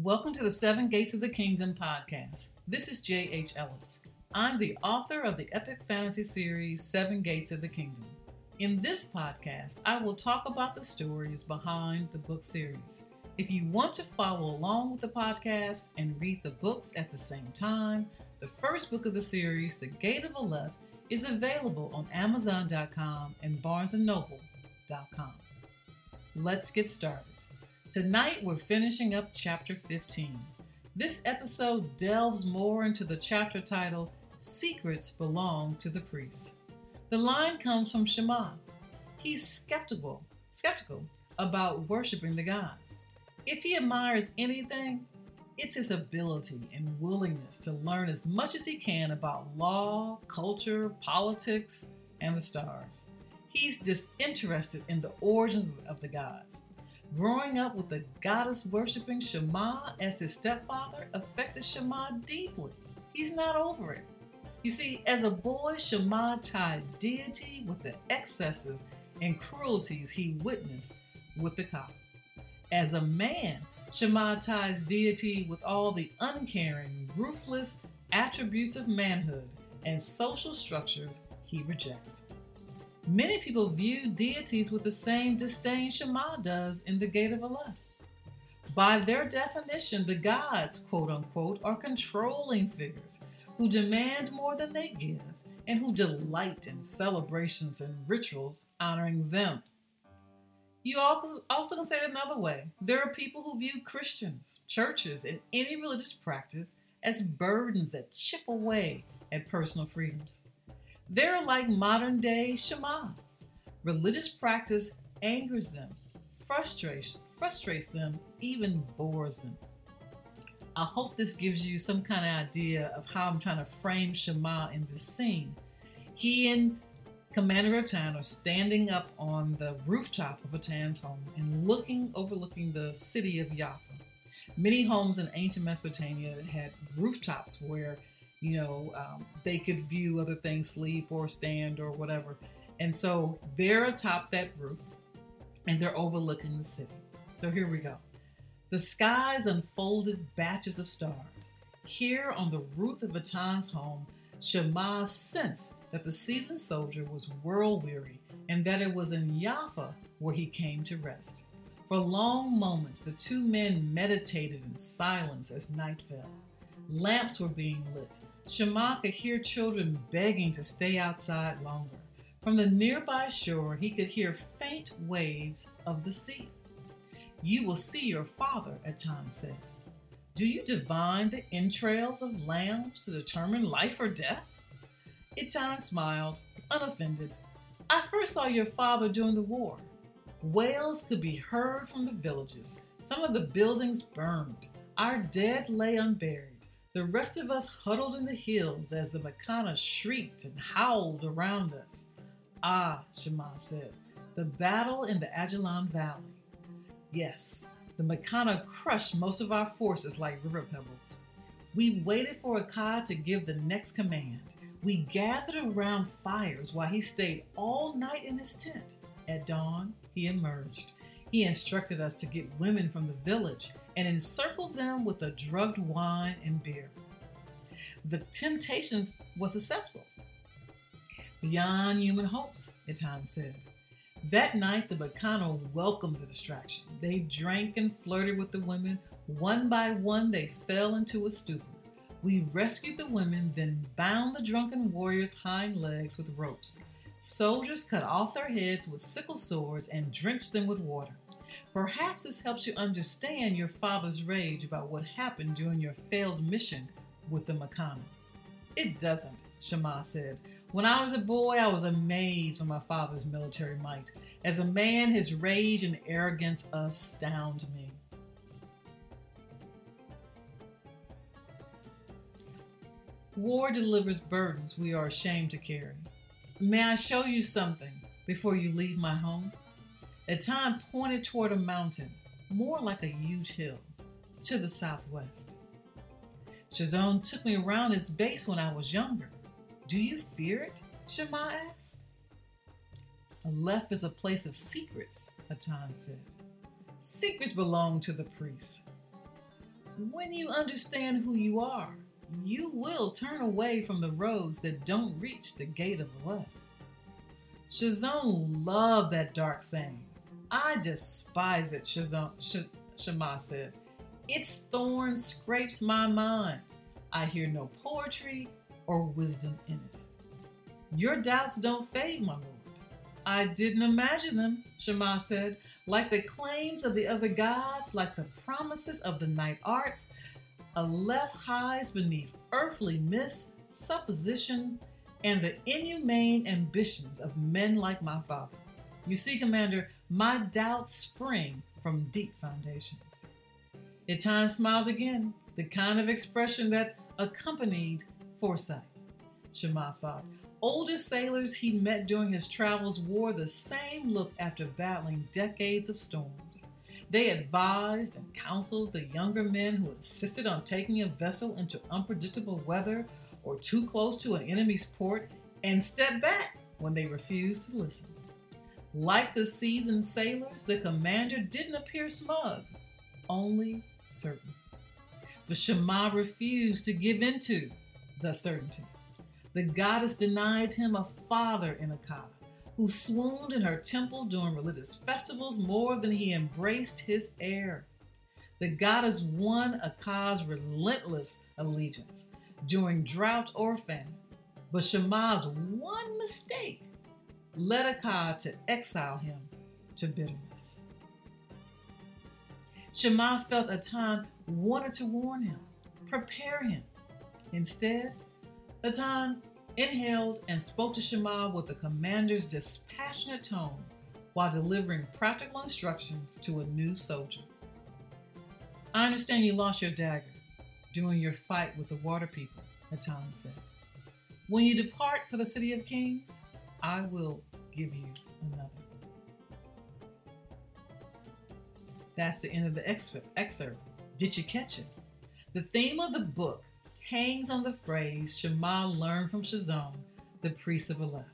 Welcome to the Seven Gates of the Kingdom podcast. This is J.H. Ellis. I'm the author of the epic fantasy series Seven Gates of the Kingdom. In this podcast, I will talk about the stories behind the book series. If you want to follow along with the podcast and read the books at the same time, the first book of the series, The Gate of Aleph, is available on Amazon.com and BarnesandNoble.com. Let's get started. Tonight, we're finishing up chapter 15. This episode delves more into the chapter titled, Secrets Belong to the Priest. The line comes from Shammah. He's skeptical about worshiping the gods. If he admires anything, it's his ability and willingness to learn as much as he can about law, culture, politics, and the stars. He's disinterested in the origins of the gods. Growing up with the goddess-worshipping Shammah as his stepfather affected Shammah deeply. He's not over it. You see, as a boy, Shammah tied deity with the excesses and cruelties he witnessed with the cow. As a man, Shammah ties deity with all the uncaring, ruthless attributes of manhood and social structures he rejects. Many people view deities with the same disdain Shammah does in the Gate of Aleph. By their definition, the gods, quote unquote, are controlling figures who demand more than they give and who delight in celebrations and rituals honoring them. You also can say it another way. There are people who view Christians, churches, and any religious practice as burdens that chip away at personal freedoms. They're like modern-day Shammahs. Religious practice angers them, frustrates them, even bores them. I hope this gives you some kind of idea of how I'm trying to frame Shammah in this scene. He and Commander Atan are standing up on the rooftop of Atan's home and overlooking the city of Jaffa. Many homes in ancient Mesopotamia had rooftops where they could view other things, sleep or stand or whatever. And so they're atop that roof and they're overlooking the city. So here we go. The skies unfolded batches of stars. Here on the roof of Atan's home, Shammah sensed that the seasoned soldier was world-weary and that it was in Jaffa where he came to rest. For long moments, the two men meditated in silence as night fell. Lamps were being lit. Shammah could hear children begging to stay outside longer. From the nearby shore, he could hear faint waves of the sea. "You will see your father," Atan said. "Do you divine the entrails of lambs to determine life or death?" Atan smiled, unoffended. "I first saw your father during the war. Wails could be heard from the villages. Some of the buildings burned. Our dead lay unburied. The rest of us huddled in the hills as the Makana shrieked and howled around us." "Ah," Shammah said, "the battle in the Ajalon Valley. Yes, the Makana crushed most of our forces like river pebbles. We waited for Akkad to give the next command. We gathered around fires while he stayed all night in his tent. At dawn, he emerged. He instructed us to get women from the village and encircle them with the drugged wine and beer. The temptations was successful. Beyond human hopes," Atan said. That night, the Makana welcomed the distraction. They drank and flirted with the women. One by one, they fell into a stupor. We rescued the women, then bound the drunken warriors' hind legs with ropes. Soldiers cut off their heads with sickle swords and drenched them with water. Perhaps this helps you understand your father's rage about what happened during your failed mission with the Makana. "It doesn't," Shammah said. "When I was a boy, I was amazed by my father's military might. As a man, his rage and arrogance astound me." War delivers burdens we are ashamed to carry. "May I show you something before you leave my home?" Atan pointed toward a mountain, more like a huge hill, to the southwest. "Shazon took me around its base when I was younger. Do you fear it?" Shammah asked. "Aleph is a place of secrets," Atan said. "Secrets belong to the priests." When you understand who you are, you will turn away from the roads that don't reach the gate of the left. Shazon loved that dark saying. I despise it, Shema said. Its thorn scrapes my mind. I hear no poetry or wisdom in it. Your doubts don't fade, my lord. I didn't imagine them, Shema said, like the claims of the other gods, like the promises of the night arts. Aleph hides beneath earthly myths, supposition, and the inhumane ambitions of men like my father. You see, Commander, my doubts spring from deep foundations. Etan smiled again, the kind of expression that accompanied foresight. Shema thought. Older sailors he met during his travels wore the same look after battling decades of storms. They advised and counseled the younger men who insisted on taking a vessel into unpredictable weather or too close to an enemy's port and stepped back when they refused to listen. Like the seasoned sailors, the commander didn't appear smug, only certain. But Shema refused to give in to the certainty. The goddess denied him a father in Akkad, who swooned in her temple during religious festivals more than he embraced his heir. The goddess won Akkad's relentless allegiance during drought or famine, but Shema's one mistake led Akkad to exile him to bitterness. Shema felt Etan wanted to warn him, prepare him. Instead, Etan inhaled and spoke to Shema with the commander's dispassionate tone while delivering practical instructions to a new soldier. I understand you lost your dagger during your fight with the water people, Etan said. When you depart for the city of kings, I will give you another. That's the end of the excerpt. Did you catch it? The theme of the book hangs on the phrase Shema learned from Shazon, the priest of Aleph.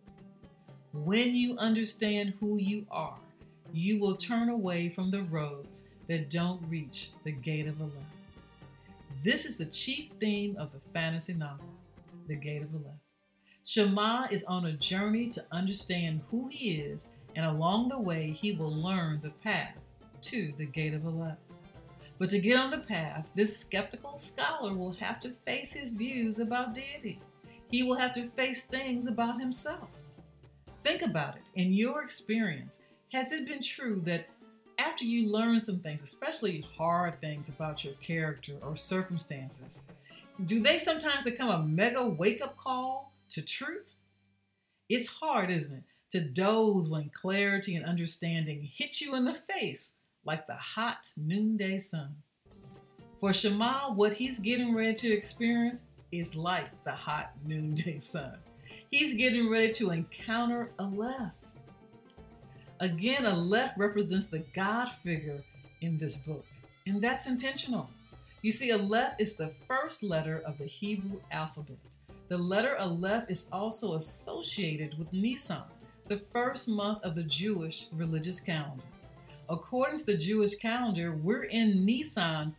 When you understand who you are, you will turn away from the roads that don't reach the gate of Aleph. This is the chief theme of the fantasy novel, The Gate of Aleph. Shema is on a journey to understand who he is, and along the way he will learn the path to the Gate of Aleph. But to get on the path, this skeptical scholar will have to face his views about deity. He will have to face things about himself. Think about it. In your experience, has it been true that after you learn some things, especially hard things about your character or circumstances, do they sometimes become a mega wake-up call to truth? It's hard, isn't it, to doze when clarity and understanding hit you in the face like the hot noonday sun. For Shema, what he's getting ready to experience is like the hot noonday sun. He's getting ready to encounter Aleph. Again, Aleph represents the God figure in this book, and that's intentional. You see, Aleph is the first letter of the Hebrew alphabet. The letter Aleph is also associated with Nisan, the first month of the Jewish religious calendar. According to the Jewish calendar, we're in Nisan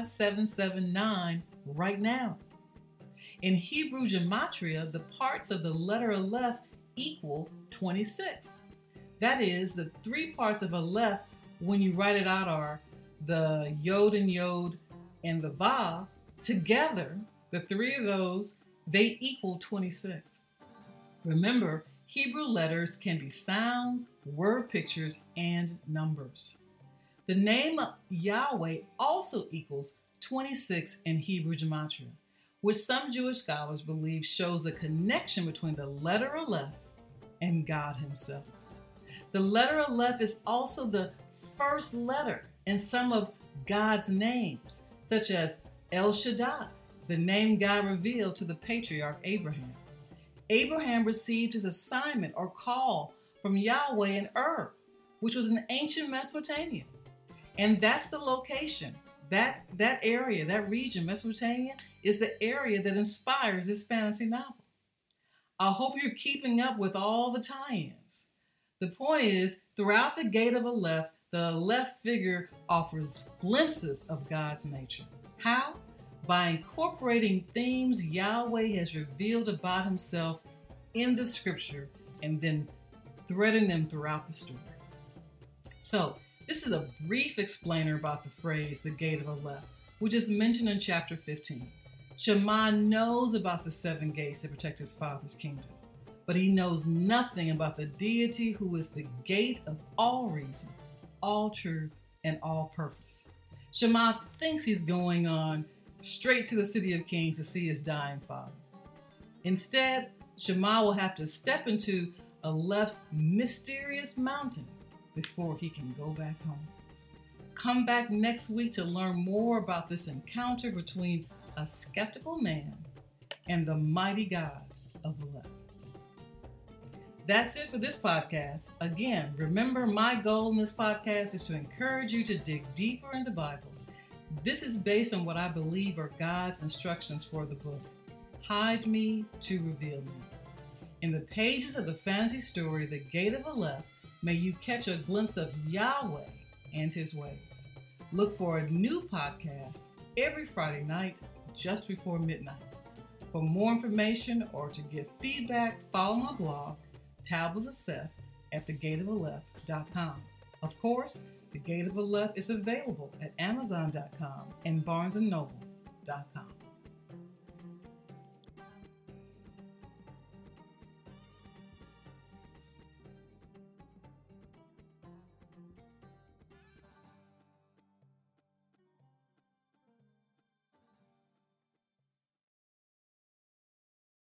5779 right now. In Hebrew gematria, the parts of the letter Aleph equal 26. That is, the three parts of Aleph, when you write it out, are the Yod and the Vav. Together, the three of those, they equal 26. Remember, Hebrew letters can be sounds, word pictures, and numbers. The name Yahweh also equals 26 in Hebrew gematria, which some Jewish scholars believe shows a connection between the letter Aleph and God himself. The letter Aleph is also the first letter in some of God's names, such as El Shaddai, the name God revealed to the patriarch Abraham. Abraham received his assignment or call from Yahweh in Ur, which was in ancient Mesopotamia. And that's the location, that area, that region, Mesopotamia, is the area that inspires this fantasy novel. I hope you're keeping up with all the tie-ins. The point is, throughout the Gate of Aleph, the Aleph figure offers glimpses of God's nature. How? By incorporating themes Yahweh has revealed about himself in the scripture and then threading them throughout the story. So, this is a brief explainer about the phrase, the gate of Aleph, which is mentioned in chapter 15. Shammah knows about the 7 gates that protect his father's kingdom, but he knows nothing about the deity who is the gate of all reason, all truth, and all purpose. Shammah thinks he's going on straight to the city of kings to see his dying father. Instead, Shammah will have to step into Aleph's mysterious mountain before he can go back home. Come back next week to learn more about this encounter between a skeptical man and the mighty God of Aleph. That's it for this podcast. Again, remember my goal in this podcast is to encourage you to dig deeper in the Bible. This is based on what I believe are God's instructions for the book. Hide me to reveal me. In the pages of the fantasy story, The Gate of Aleph, may you catch a glimpse of Yahweh and his ways. Look for a new podcast every Friday night just before midnight. For more information or to give feedback, follow my blog, Tablets of Seth, at thegateofaleph.com. Of course, The Gate of Aleph is available at Amazon.com and BarnesandNoble.com.